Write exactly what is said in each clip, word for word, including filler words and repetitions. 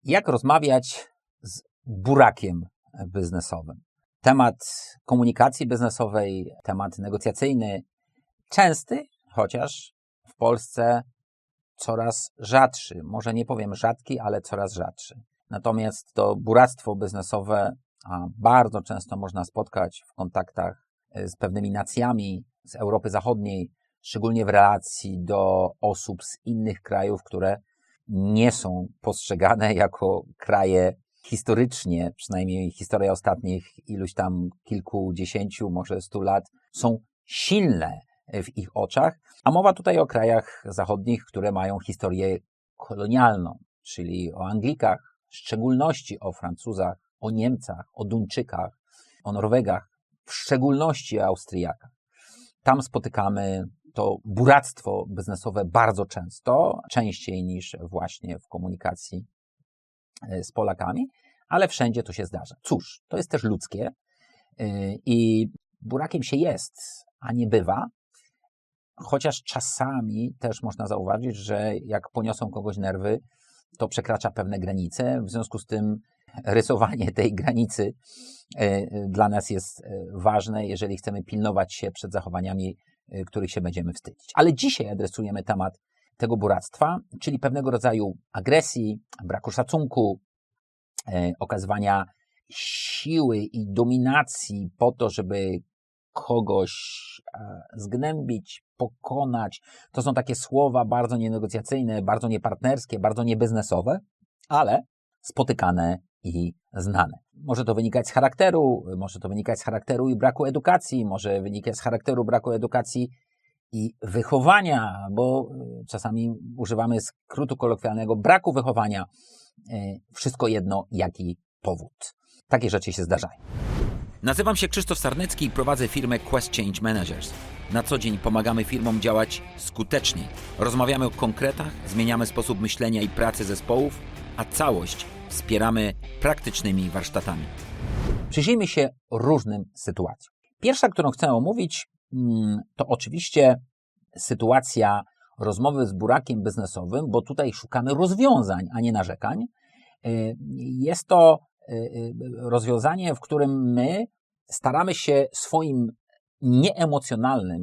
Jak rozmawiać z burakiem biznesowym? Temat komunikacji biznesowej, temat negocjacyjny, częsty, chociaż w Polsce coraz rzadszy. Może nie powiem rzadki, ale coraz rzadszy. Natomiast to buractwo biznesowe a bardzo często można spotkać w kontaktach z pewnymi nacjami z Europy Zachodniej, szczególnie w relacji do osób z innych krajów, które nie są postrzegane jako kraje historycznie, przynajmniej historia ostatnich iluś tam kilkudziesięciu, może stu lat, są silne w ich oczach, a mowa tutaj o krajach zachodnich, które mają historię kolonialną, czyli o Anglikach, w szczególności o Francuzach, o Niemcach, o Duńczykach, o Norwegach, w szczególności o Austriakach. Tam spotykamy to buractwo biznesowe bardzo często, częściej niż właśnie w komunikacji z Polakami, ale wszędzie to się zdarza. Cóż, to jest też ludzkie i burakiem się jest, a nie bywa, chociaż czasami też można zauważyć, że jak poniosą kogoś nerwy, to przekracza pewne granice, w związku z tym rysowanie tej granicy dla nas jest ważne, jeżeli chcemy pilnować się przed zachowaniami, których się będziemy wstydzić. Ale dzisiaj adresujemy temat tego buractwa, czyli pewnego rodzaju agresji, braku szacunku, okazywania siły i dominacji po to, żeby kogoś zgnębić, pokonać. To są takie słowa bardzo nienegocjacyjne, bardzo niepartnerskie, bardzo niebiznesowe, ale spotykane i znane. Może to wynikać z charakteru, może to wynikać z charakteru i braku edukacji, może wynikać z charakteru, braku edukacji i wychowania, bo czasami używamy skrótu kolokwialnego braku wychowania. Wszystko jedno, jaki powód. Takie rzeczy się zdarzają. Nazywam się Krzysztof Sarnecki i prowadzę firmę Quest Change Managers. Na co dzień pomagamy firmom działać skuteczniej. Rozmawiamy o konkretach, zmieniamy sposób myślenia i pracy zespołów, a całość wspieramy praktycznymi warsztatami. Przyjrzyjmy się różnym sytuacjom. Pierwsza, którą chcę omówić, to oczywiście sytuacja rozmowy z burakiem biznesowym, bo tutaj szukamy rozwiązań, a nie narzekań. Jest to rozwiązanie, w którym my staramy się swoim nieemocjonalnym,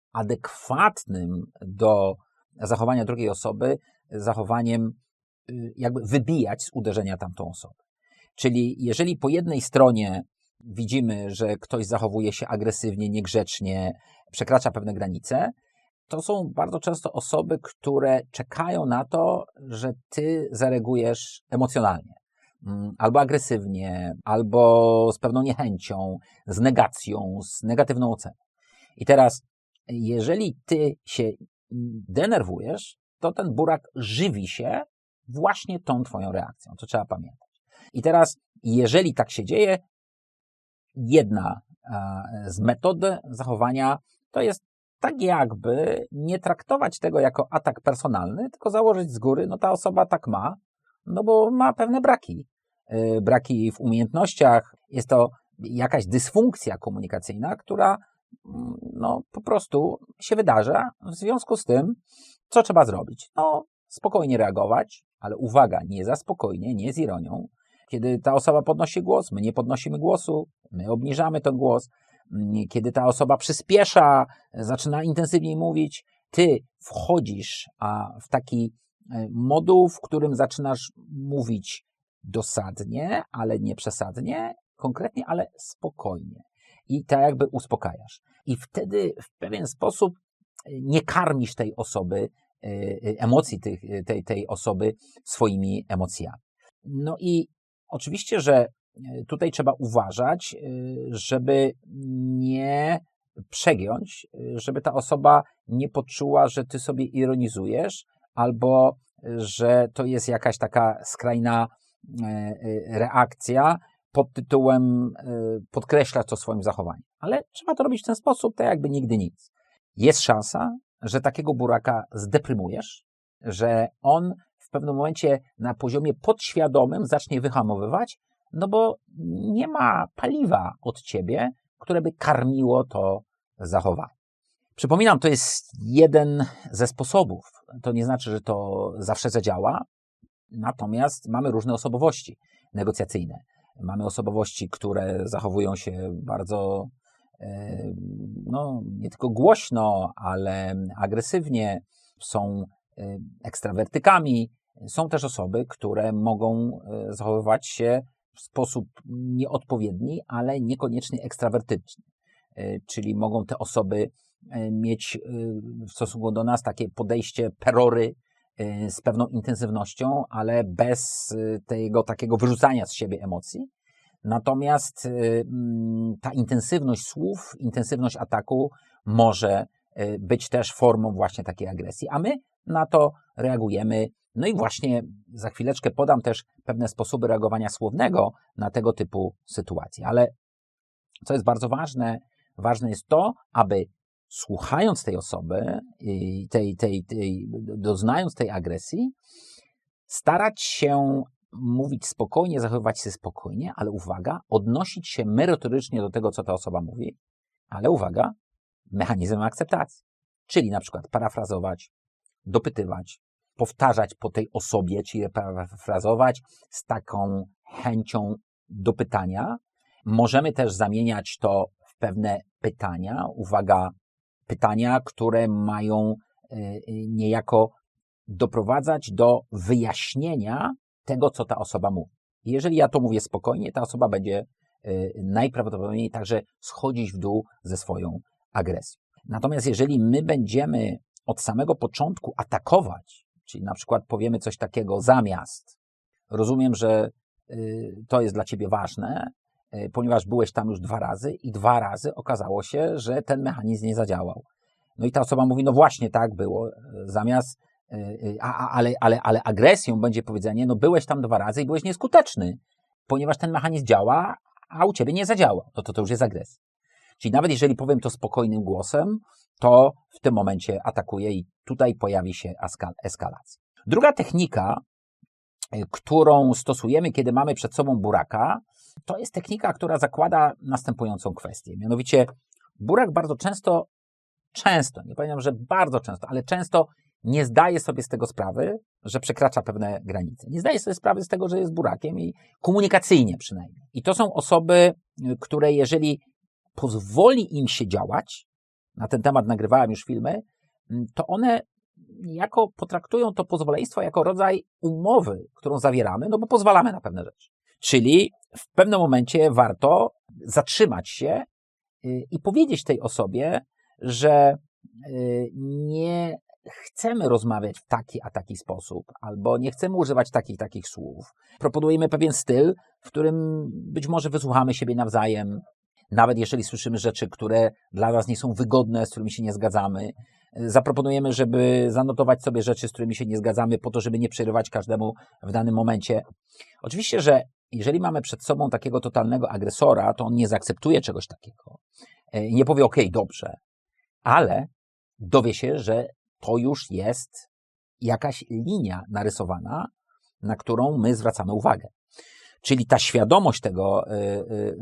adekwatnym do zachowania drugiej osoby zachowaniem jakby wybijać z uderzenia tamtą osobę. Czyli jeżeli po jednej stronie widzimy, że ktoś zachowuje się agresywnie, niegrzecznie, przekracza pewne granice, to są bardzo często osoby, które czekają na to, że ty zareagujesz emocjonalnie. Albo agresywnie, albo z pewną niechęcią, z negacją, z negatywną oceną. I teraz, jeżeli ty się denerwujesz, to ten burak żywi się właśnie tą twoją reakcją. To trzeba pamiętać. I teraz, jeżeli tak się dzieje, jedna z metod zachowania to jest tak jakby nie traktować tego jako atak personalny, tylko założyć z góry, no ta osoba tak ma, no bo ma pewne braki. Braki w umiejętnościach, jest to jakaś dysfunkcja komunikacyjna, która no po prostu się wydarza. W związku z tym, co trzeba zrobić? No spokojnie reagować, ale uwaga, nie za spokojnie, nie z ironią. Kiedy ta osoba podnosi głos, my nie podnosimy głosu, my obniżamy ten głos. Kiedy ta osoba przyspiesza, zaczyna intensywniej mówić, ty wchodzisz a w taki moduł, w którym zaczynasz mówić dosadnie, ale nie przesadnie, konkretnie, ale spokojnie. I tak jakby uspokajasz. I wtedy w pewien sposób nie karmisz tej osoby, emocji tej, tej, tej osoby swoimi emocjami. No i oczywiście, że tutaj trzeba uważać, żeby nie przegiąć, żeby ta osoba nie poczuła, że ty sobie ironizujesz, albo że to jest jakaś taka skrajna reakcja pod tytułem podkreślasz to swoim zachowaniem. Ale trzeba to robić w ten sposób, tak jakby nigdy nic. Jest szansa, że takiego buraka zdeprymujesz, że on w pewnym momencie na poziomie podświadomym zacznie wyhamowywać, no bo nie ma paliwa od ciebie, które by karmiło to zachowanie. Przypominam, to jest jeden ze sposobów. To nie znaczy, że to zawsze zadziała. Natomiast mamy różne osobowości negocjacyjne. Mamy osobowości, które zachowują się bardzo, no nie tylko głośno, ale agresywnie, są ekstrawertykami. Są też osoby, które mogą zachowywać się w sposób nieodpowiedni, ale niekoniecznie ekstrawertyczny. Czyli mogą te osoby mieć w stosunku do nas takie podejście perory z pewną intensywnością, ale bez tego takiego wyrzucania z siebie emocji. Natomiast ta intensywność słów, intensywność ataku może być też formą właśnie takiej agresji, a my na to reagujemy. No i właśnie za chwileczkę podam też pewne sposoby reagowania słownego na tego typu sytuacje. Ale co jest bardzo ważne, ważne jest to, aby słuchając tej osoby, tej, tej, tej, doznając tej agresji, starać się mówić spokojnie, zachowywać się spokojnie, ale uwaga, odnosić się merytorycznie do tego, co ta osoba mówi, ale uwaga, mechanizmem akceptacji. Czyli na przykład parafrazować, dopytywać, powtarzać po tej osobie, czyli parafrazować z taką chęcią do pytania. Możemy też zamieniać to w pewne pytania. Uwaga, pytania, które mają niejako doprowadzać do wyjaśnienia tego, co ta osoba mówi. Jeżeli ja to mówię spokojnie, ta osoba będzie najprawdopodobniej także schodzić w dół ze swoją agresją. Natomiast jeżeli my będziemy od samego początku atakować, czyli na przykład powiemy coś takiego zamiast, rozumiem, że to jest dla ciebie ważne, ponieważ byłeś tam już dwa razy i dwa razy okazało się, że ten mechanizm nie zadziałał. No i ta osoba mówi, no właśnie tak było, zamiast, a, a, ale, ale, ale agresją będzie powiedzenie, no byłeś tam dwa razy i byłeś nieskuteczny, ponieważ ten mechanizm działa, a u ciebie nie zadziałał. No to to już jest agresja. Czyli nawet jeżeli powiem to spokojnym głosem, to w tym momencie atakuję i tutaj pojawi się eskalacja. Druga technika, którą stosujemy, kiedy mamy przed sobą buraka, to jest technika, która zakłada następującą kwestię. Mianowicie burak bardzo często, często, nie powiem, że bardzo często, ale często nie zdaje sobie z tego sprawy, że przekracza pewne granice. Nie zdaje sobie sprawy z tego, że jest burakiem i komunikacyjnie przynajmniej. I to są osoby, które jeżeli pozwoli im się działać, na ten temat nagrywałem już filmy, to one niejako potraktują to pozwoleństwo jako rodzaj umowy, którą zawieramy, no bo pozwalamy na pewne rzeczy. Czyli w pewnym momencie warto zatrzymać się i powiedzieć tej osobie, że nie chcemy rozmawiać w taki a taki sposób, albo nie chcemy używać takich takich słów. Proponujemy pewien styl, w którym być może wysłuchamy siebie nawzajem, nawet jeżeli słyszymy rzeczy, które dla nas nie są wygodne, z którymi się nie zgadzamy. Zaproponujemy, żeby zanotować sobie rzeczy, z którymi się nie zgadzamy, po to, żeby nie przerywać każdemu w danym momencie. Oczywiście, że jeżeli mamy przed sobą takiego totalnego agresora, to on nie zaakceptuje czegoś takiego. Nie powie, okej, dobrze, ale dowie się, że to już jest jakaś linia narysowana, na którą my zwracamy uwagę. Czyli ta świadomość tego yy,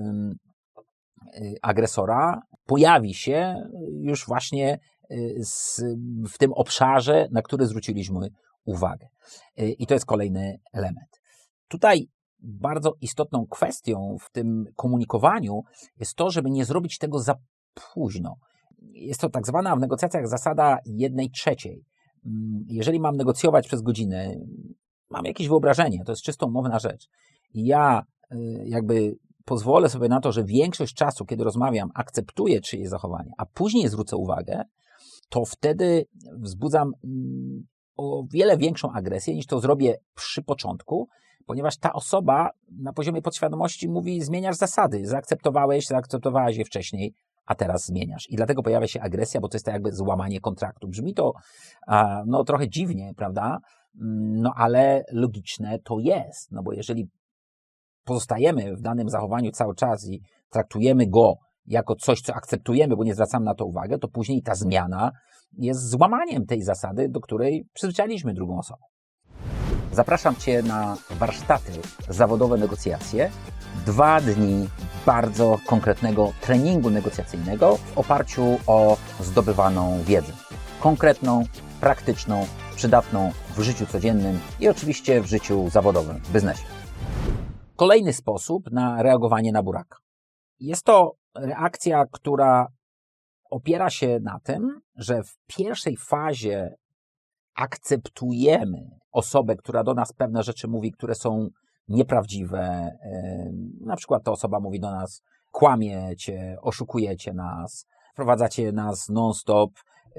yy, agresora pojawi się już właśnie z, w tym obszarze, na który zwróciliśmy uwagę. I to jest kolejny element. Tutaj bardzo istotną kwestią w tym komunikowaniu jest to, żeby nie zrobić tego za późno. Jest to tak zwana w negocjacjach zasada jednej trzeciej. Jeżeli mam negocjować przez godzinę, mam jakieś wyobrażenie, to jest czysto umowna rzecz. I ja jakby pozwolę sobie na to, że większość czasu, kiedy rozmawiam, akceptuję czyjeś zachowanie, a później zwrócę uwagę, to wtedy wzbudzam o wiele większą agresję, niż to zrobię przy początku, ponieważ ta osoba na poziomie podświadomości mówi, zmieniasz zasady, zaakceptowałeś, zaakceptowałaś je wcześniej, a teraz zmieniasz. I dlatego pojawia się agresja, bo to jest tak jakby złamanie kontraktu. Brzmi to no, trochę dziwnie, prawda? No ale logiczne to jest, no bo jeżeli pozostajemy w danym zachowaniu cały czas i traktujemy go jako coś, co akceptujemy, bo nie zwracamy na to uwagę, to później ta zmiana jest złamaniem tej zasady, do której przyzwyczailiśmy drugą osobę. Zapraszam Cię na warsztaty zawodowe negocjacje. Dwa dni bardzo konkretnego treningu negocjacyjnego w oparciu o zdobywaną wiedzę. Konkretną, praktyczną, przydatną w życiu codziennym i oczywiście w życiu zawodowym, w biznesie. Kolejny sposób na reagowanie na buraka. Jest to reakcja, która opiera się na tym, że w pierwszej fazie akceptujemy osobę, która do nas pewne rzeczy mówi, które są nieprawdziwe. Na przykład ta osoba mówi do nas: kłamiecie, oszukujecie nas, wprowadzacie nas non-stop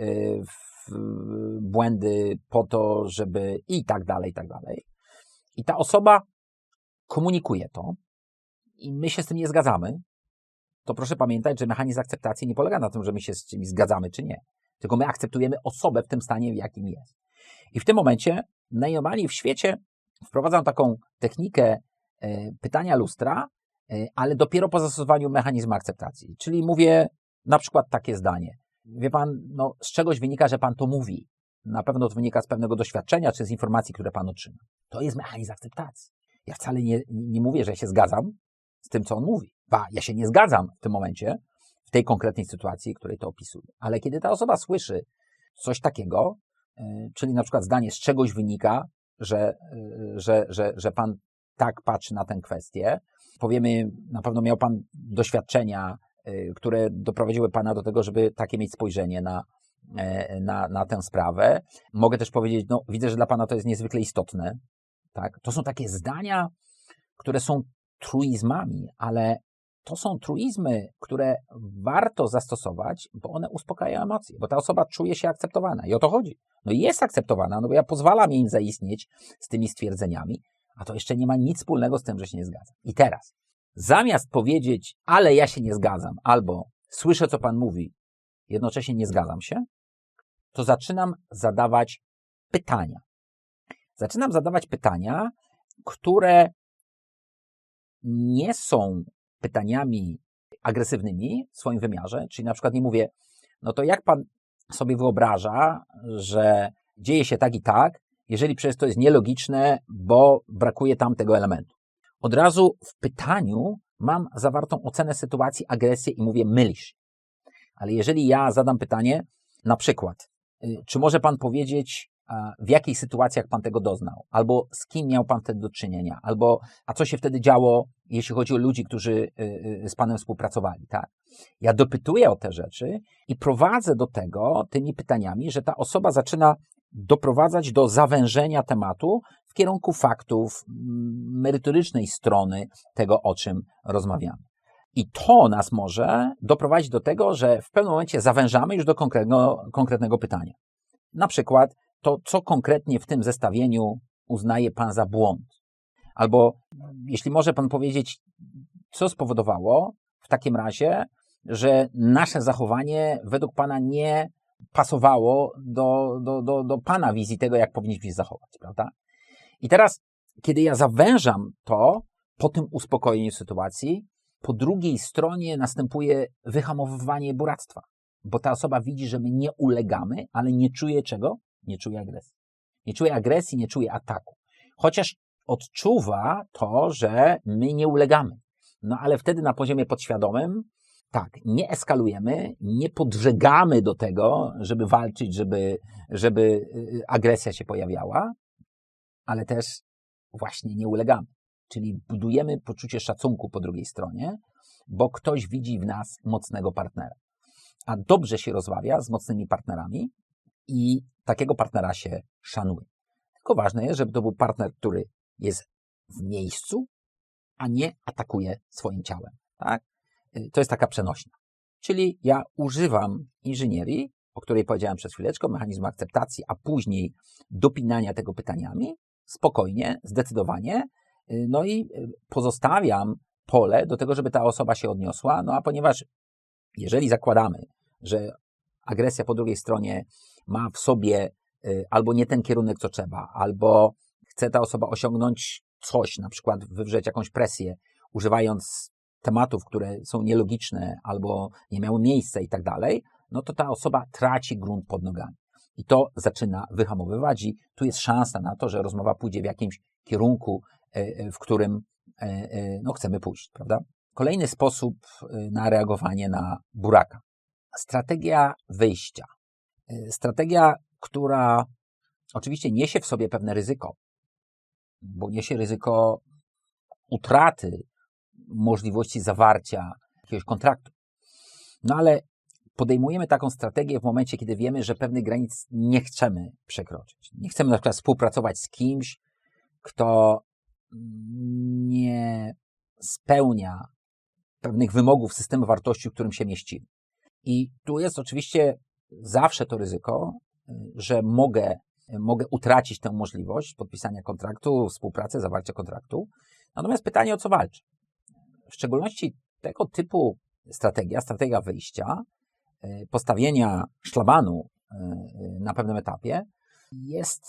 w błędy po to, żeby i tak dalej, i tak dalej. I ta osoba komunikuje to i my się z tym nie zgadzamy. To proszę pamiętać, że mechanizm akceptacji nie polega na tym, że my się z czymś zgadzamy czy nie, tylko my akceptujemy osobę w tym stanie, w jakim jest. I w tym momencie najnormalniej w świecie wprowadzam taką technikę e, pytania lustra, e, ale dopiero po zastosowaniu mechanizmu akceptacji. Czyli mówię na przykład takie zdanie: wie pan, no z czegoś wynika, że pan to mówi. Na pewno to wynika z pewnego doświadczenia czy z informacji, które pan otrzyma. To jest mechanizm akceptacji. Ja wcale nie, nie mówię, że ja się zgadzam z tym, co on mówi. Ba, ja się nie zgadzam w tym momencie, w tej konkretnej sytuacji, której to opisuję. Ale kiedy ta osoba słyszy coś takiego, yy, czyli na przykład zdanie: z czegoś wynika, że, yy, że, że, że pan tak patrzy na tę kwestię, powiemy, na pewno miał pan doświadczenia, yy, które doprowadziły pana do tego, żeby takie mieć spojrzenie na, yy, na, na tę sprawę. Mogę też powiedzieć: no widzę, że dla pana to jest niezwykle istotne. Tak? To są takie zdania, które są truizmami, ale to są truizmy, które warto zastosować, bo one uspokajają emocje, bo ta osoba czuje się akceptowana i o to chodzi. No i jest akceptowana, no bo ja pozwalam jej zaistnieć z tymi stwierdzeniami, a to jeszcze nie ma nic wspólnego z tym, że się nie zgadzam. I teraz, zamiast powiedzieć: ale ja się nie zgadzam, albo słyszę, co pan mówi, jednocześnie nie zgadzam się, to zaczynam zadawać pytania. Zaczynam zadawać pytania, które nie są pytaniami agresywnymi w swoim wymiarze, czyli na przykład nie mówię: no to jak pan sobie wyobraża, że dzieje się tak i tak, jeżeli przecież to jest nielogiczne, bo brakuje tam tego elementu. Od razu w pytaniu mam zawartą ocenę sytuacji, agresję i mówię: mylisz. Ale jeżeli ja zadam pytanie, na przykład, czy może pan powiedzieć, w jakich sytuacjach pan tego doznał, albo z kim miał pan wtedy do czynienia, albo a co się wtedy działo, jeśli chodzi o ludzi, którzy z panem współpracowali, tak? Ja dopytuję o te rzeczy i prowadzę do tego tymi pytaniami, że ta osoba zaczyna doprowadzać do zawężenia tematu w kierunku faktów, merytorycznej strony tego, o czym rozmawiamy. I to nas może doprowadzić do tego, że w pewnym momencie zawężamy już do konkretnego, konkretnego pytania. Na przykład, to co konkretnie w tym zestawieniu uznaje pan za błąd? Albo jeśli może pan powiedzieć, co spowodowało w takim razie, że nasze zachowanie według pana nie pasowało do, do, do, do pana wizji tego, jak powinniśmy się zachować, prawda? I teraz, kiedy ja zawężam to, po tym uspokojeniu sytuacji, po drugiej stronie następuje wyhamowywanie buractwa, bo ta osoba widzi, że my nie ulegamy, ale nie czuje czego? Nie czuje agresji. Nie czuje agresji, nie czuje ataku. Chociaż odczuwa to, że my nie ulegamy. No ale wtedy na poziomie podświadomym, tak, nie eskalujemy, nie podżegamy do tego, żeby walczyć, żeby, żeby agresja się pojawiała, ale też właśnie nie ulegamy. Czyli budujemy poczucie szacunku po drugiej stronie, bo ktoś widzi w nas mocnego partnera. A dobrze się rozmawia z mocnymi partnerami i takiego partnera się szanuje. Tylko ważne jest, żeby to był partner, który jest w miejscu, a nie atakuje swoim ciałem. Tak? To jest taka przenośna. Czyli ja używam inżynierii, o której powiedziałem przed chwileczką, mechanizmu akceptacji, a później dopinania tego pytaniami, spokojnie, zdecydowanie, no i pozostawiam pole do tego, żeby ta osoba się odniosła, no a ponieważ jeżeli zakładamy, że agresja po drugiej stronie ma w sobie albo nie ten kierunek, co trzeba, albo chce ta osoba osiągnąć coś, na przykład wywrzeć jakąś presję, używając tematów, które są nielogiczne albo nie miały miejsca i tak dalej, no to ta osoba traci grunt pod nogami. I to zaczyna wyhamowywać i tu jest szansa na to, że rozmowa pójdzie w jakimś kierunku, w którym no, chcemy pójść, prawda? Kolejny sposób na reagowanie na buraka. Strategia wyjścia. Strategia, która oczywiście niesie w sobie pewne ryzyko, bo niesie ryzyko utraty możliwości zawarcia jakiegoś kontraktu. No ale podejmujemy taką strategię w momencie, kiedy wiemy, że pewnych granic nie chcemy przekroczyć. Nie chcemy na przykład współpracować z kimś, kto nie spełnia pewnych wymogów systemu wartości, w którym się mieścimy. I tu jest oczywiście zawsze to ryzyko, że mogę, mogę utracić tę możliwość podpisania kontraktu, współpracy, zawarcia kontraktu. Natomiast pytanie, o co walczy? W szczególności tego typu strategia, strategia wyjścia, postawienia szlabanu na pewnym etapie jest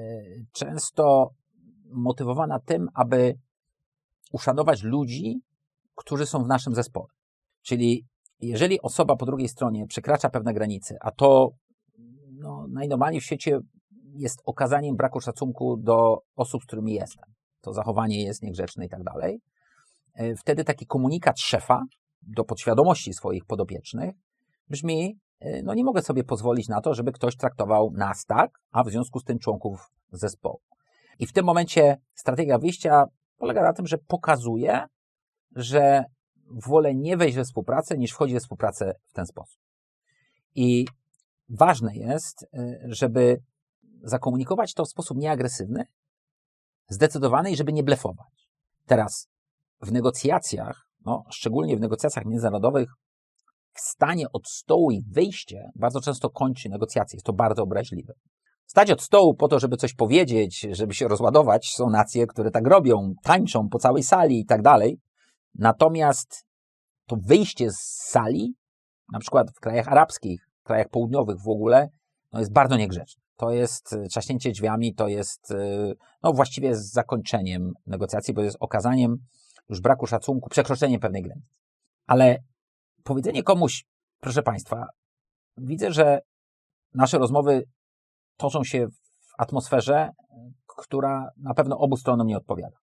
często motywowana tym, aby uszanować ludzi, którzy są w naszym zespole. Czyli jeżeli osoba po drugiej stronie przekracza pewne granice, a to no, najnormalniej w świecie jest okazaniem braku szacunku do osób, z którymi jestem, to zachowanie jest niegrzeczne i tak dalej, wtedy taki komunikat szefa do podświadomości swoich podopiecznych brzmi, no nie mogę sobie pozwolić na to, żeby ktoś traktował nas tak, a w związku z tym członków zespołu. I w tym momencie strategia wyjścia polega na tym, że pokazuje, że wolę nie wejść we współpracę, niż wchodzić we współpracę w ten sposób. I ważne jest, żeby zakomunikować to w sposób nieagresywny, zdecydowany i żeby nie blefować. Teraz w negocjacjach, no, szczególnie w negocjacjach międzynarodowych, wstanie od stołu i wyjście bardzo często kończy negocjacje. Jest to bardzo obraźliwe. Wstać od stołu po to, żeby coś powiedzieć, żeby się rozładować, są nacje, które tak robią, tańczą po całej sali i tak dalej. Natomiast to wyjście z sali, na przykład w krajach arabskich, w krajach południowych w ogóle, no jest bardzo niegrzeczne. To jest trzaśnięcie drzwiami, to jest no właściwie z zakończeniem negocjacji, bo jest okazaniem już braku szacunku, przekroczeniem pewnej granicy. Ale powiedzenie komuś, proszę Państwa, widzę, że nasze rozmowy toczą się w atmosferze, która na pewno obu stronom nie odpowiada.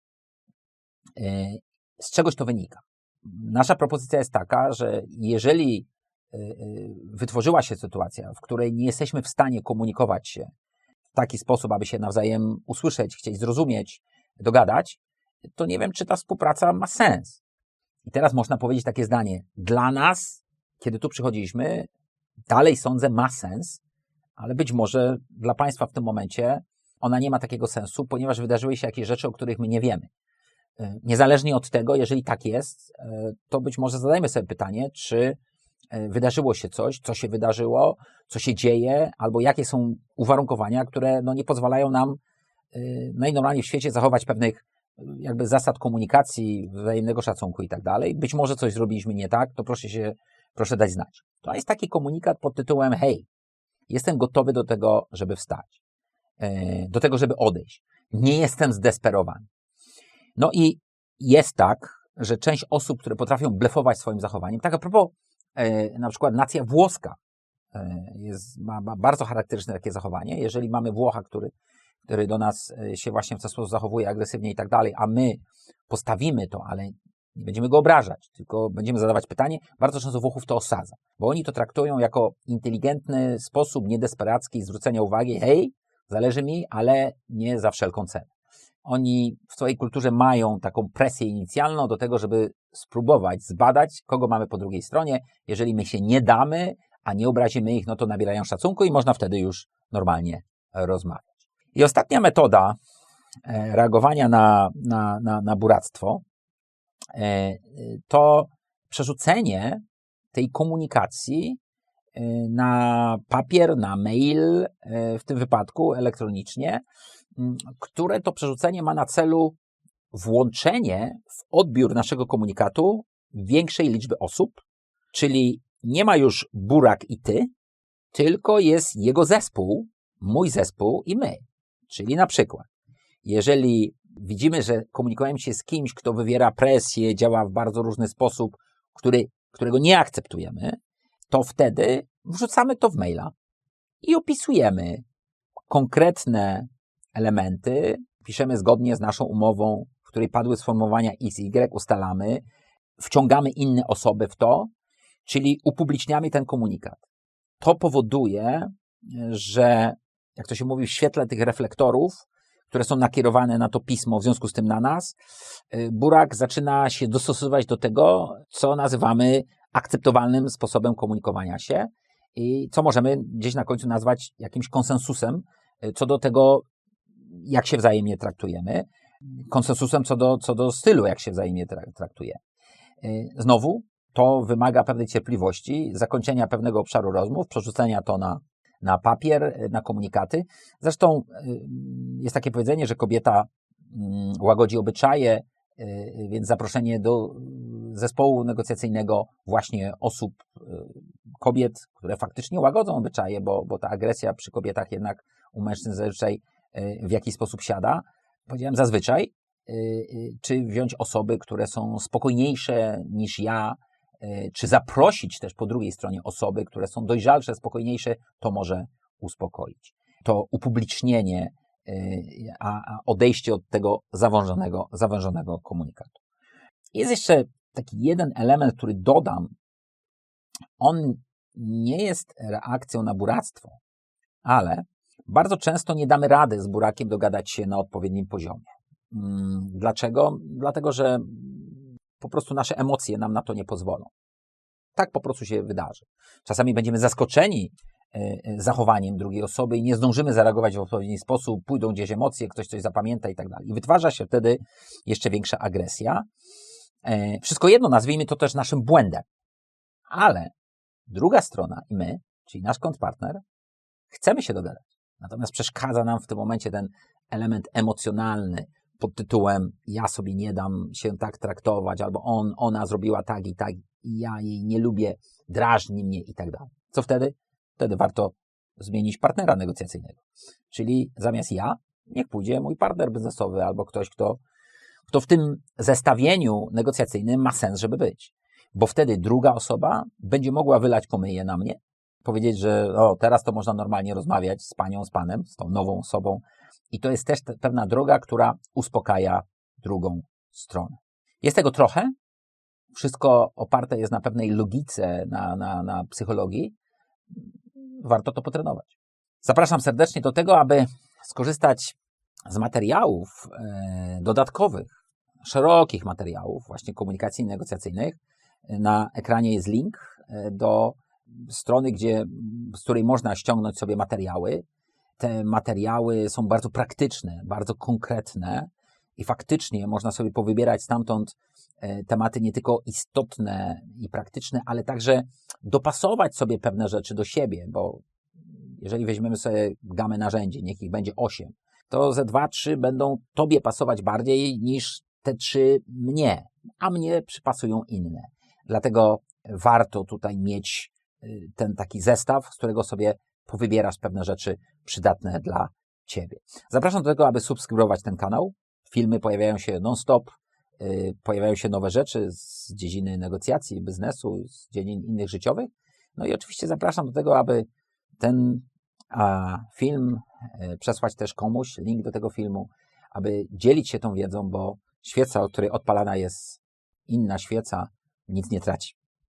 Z czegoś to wynika. Nasza propozycja jest taka, że jeżeli wytworzyła się sytuacja, w której nie jesteśmy w stanie komunikować się w taki sposób, aby się nawzajem usłyszeć, chcieć zrozumieć, dogadać, to nie wiem, czy ta współpraca ma sens. I teraz można powiedzieć takie zdanie. Dla nas, kiedy tu przychodziliśmy, dalej sądzę, ma sens, ale być może dla Państwa w tym momencie ona nie ma takiego sensu, ponieważ wydarzyły się jakieś rzeczy, o których my nie wiemy. Niezależnie od tego, jeżeli tak jest, to być może zadajmy sobie pytanie, czy wydarzyło się coś, co się wydarzyło, co się dzieje, albo jakie są uwarunkowania, które no, nie pozwalają nam najnormalniej w świecie zachować pewnych jakby zasad komunikacji, wzajemnego szacunku i tak dalej. Być może coś zrobiliśmy nie tak, to proszę się, proszę dać znać. To jest taki komunikat pod tytułem hej, jestem gotowy do tego, żeby wstać, do tego, żeby odejść. Nie jestem zdesperowany. No i jest tak, że część osób, które potrafią blefować swoim zachowaniem, tak a propos, na przykład nacja włoska jest, ma, ma bardzo charakterystyczne takie zachowanie. Jeżeli mamy Włocha, który, który do nas się właśnie w ten sposób zachowuje agresywnie i tak dalej, a my postawimy to, ale nie będziemy go obrażać, tylko będziemy zadawać pytanie, bardzo często Włochów to osadza, bo oni to traktują jako inteligentny sposób, niedesperacki zwrócenia uwagi, hej, zależy mi, ale nie za wszelką cenę. Oni w swojej kulturze mają taką presję inicjalną do tego, żeby spróbować zbadać, kogo mamy po drugiej stronie. Jeżeli my się nie damy, a nie obrazimy ich, no to nabierają szacunku i można wtedy już normalnie rozmawiać. I ostatnia metoda reagowania na, na, na, na buractwo to przerzucenie tej komunikacji na papier, na mail, w tym wypadku elektronicznie, które to przerzucenie ma na celu włączenie w odbiór naszego komunikatu większej liczby osób, czyli nie ma już Burak i ty, tylko jest jego zespół, mój zespół i my. Czyli na przykład, jeżeli widzimy, że komunikujemy się z kimś, kto wywiera presję, działa w bardzo różny sposób, który, którego nie akceptujemy, to wtedy wrzucamy to w maila i opisujemy konkretne elementy, piszemy zgodnie z naszą umową, w której padły sformułowania X, Y, ustalamy, wciągamy inne osoby w to, czyli upubliczniamy ten komunikat. To powoduje, że jak to się mówi, w świetle tych reflektorów, które są nakierowane na to pismo, w związku z tym na nas, burak zaczyna się dostosowywać do tego, co nazywamy akceptowalnym sposobem komunikowania się i co możemy gdzieś na końcu nazwać jakimś konsensusem co do tego, jak się wzajemnie traktujemy, konsensusem co do, co do stylu, jak się wzajemnie traktuje. Znowu, to wymaga pewnej cierpliwości, zakończenia pewnego obszaru rozmów, przerzucenia to na, na papier, na komunikaty. Zresztą jest takie powiedzenie, że kobieta łagodzi obyczaje, więc zaproszenie do zespołu negocjacyjnego właśnie osób, kobiet, które faktycznie łagodzą obyczaje, bo, bo ta agresja przy kobietach jednak u mężczyzn zazwyczaj w jakiś sposób siada. Powiedziałem zazwyczaj, czy wziąć osoby, które są spokojniejsze niż ja, czy zaprosić też po drugiej stronie osoby, które są dojrzalsze, spokojniejsze, to może uspokoić. To upublicznienie, a odejście od tego zawężonego, zawężonego komunikatu. Jest jeszcze taki jeden element, który dodam. On nie jest reakcją na buractwo, ale bardzo często nie damy rady z burakiem dogadać się na odpowiednim poziomie. Dlaczego? Dlatego, że po prostu nasze emocje nam na to nie pozwolą. Tak po prostu się wydarzy. Czasami będziemy zaskoczeni zachowaniem drugiej osoby i nie zdążymy zareagować w odpowiedni sposób, pójdą gdzieś emocje, ktoś coś zapamięta i tak dalej. I wytwarza się wtedy jeszcze większa agresja. Wszystko jedno, nazwijmy to też naszym błędem. Ale druga strona i my, czyli nasz kontrpartner, chcemy się dogadać. Natomiast przeszkadza nam w tym momencie ten element emocjonalny pod tytułem ja sobie nie dam się tak traktować, albo on, ona zrobiła tak i tak, i ja jej nie lubię, drażni mnie i tak dalej. Co wtedy? Wtedy warto zmienić partnera negocjacyjnego. Czyli zamiast ja, niech pójdzie mój partner biznesowy albo ktoś, kto, kto w tym zestawieniu negocjacyjnym ma sens, żeby być. Bo wtedy druga osoba będzie mogła wylać pomyje na mnie, powiedzieć, że o, teraz to można normalnie rozmawiać z panią, z panem, z tą nową osobą. I to jest też pewna droga, która uspokaja drugą stronę. Jest tego trochę. Wszystko oparte jest na pewnej logice, na, na, na psychologii. Warto to potrenować. Zapraszam serdecznie do tego, aby skorzystać z materiałów e, dodatkowych, szerokich materiałów, właśnie komunikacji negocjacyjnych. Na ekranie jest link do strony, gdzie, z której można ściągnąć sobie materiały. Te materiały są bardzo praktyczne, bardzo konkretne i faktycznie można sobie powybierać stamtąd tematy nie tylko istotne i praktyczne, ale także dopasować sobie pewne rzeczy do siebie, bo jeżeli weźmiemy sobie gamę narzędzi, niech ich będzie osiem, to ze dwa, trzy będą tobie pasować bardziej niż te trzy mnie, a mnie przypasują inne. Dlatego warto tutaj mieć ten taki zestaw, z którego sobie powybierasz pewne rzeczy przydatne dla ciebie. Zapraszam do tego, aby subskrybować ten kanał. Filmy pojawiają się non-stop, yy, pojawiają się nowe rzeczy z dziedziny negocjacji, biznesu, z dziedzin innych życiowych. No i oczywiście zapraszam do tego, aby ten a, film yy, przesłać też komuś, link do tego filmu, aby dzielić się tą wiedzą, bo świeca, od której odpalana jest inna świeca, nic nie traci.